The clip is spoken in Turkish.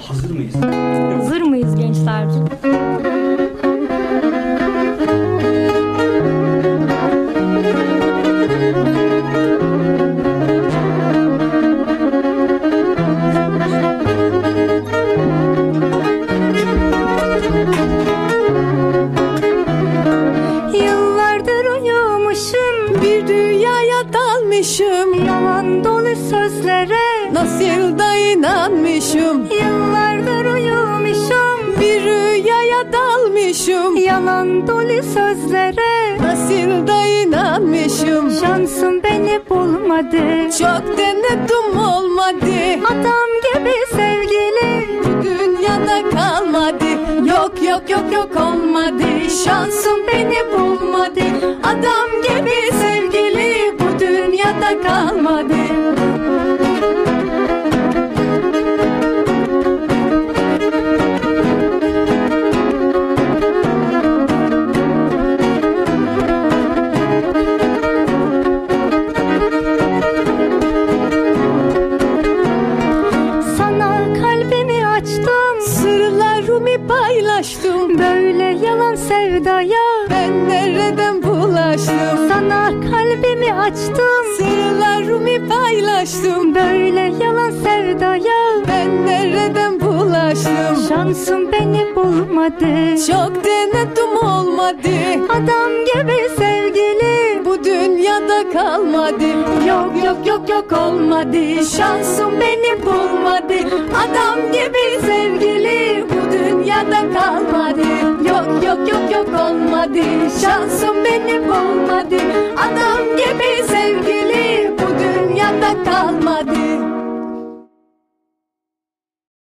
Hazır mıyız? Hazır mıyız gençler? Yıllardır uyumuşum, bir dünyaya dalmışım. Yalan dolu sözlere nasıl da inanmışım. Yıllardır uyumuşum, bir rüyaya dalmışım. Yalan dolu sözlere nasıl da inanmışım. Şansım beni bulmadı, çok denedim olmadı. Adam gibi sevgili bu dünyada kalmadı. Yok yok yok yok olmadı. Şansım beni bulmadı. Adam gibi sevgili bu dünyada kalmadı. Sana kalbimi açtım, sırlarımı paylaştım. Böyle yalan sevdaya ben nereden bulaştım? Sana kalbimi açtım, sırlarımı paylaştım. Böyle yalan sevdaya ben nereden bulaştım? Şansım beni bulmadı, çok denedim olmadı. Adam gibi sevgili bu dünyada kalmadı. Yok yok yok yok olmadı. Şansım beni bulmadı. Adam gibi sevgili bu dünyada kalmadı. Yok yok yok yok olmadı. Şansım beni bulmadı. Adam gibi sevgili bu dünyada kalmadı.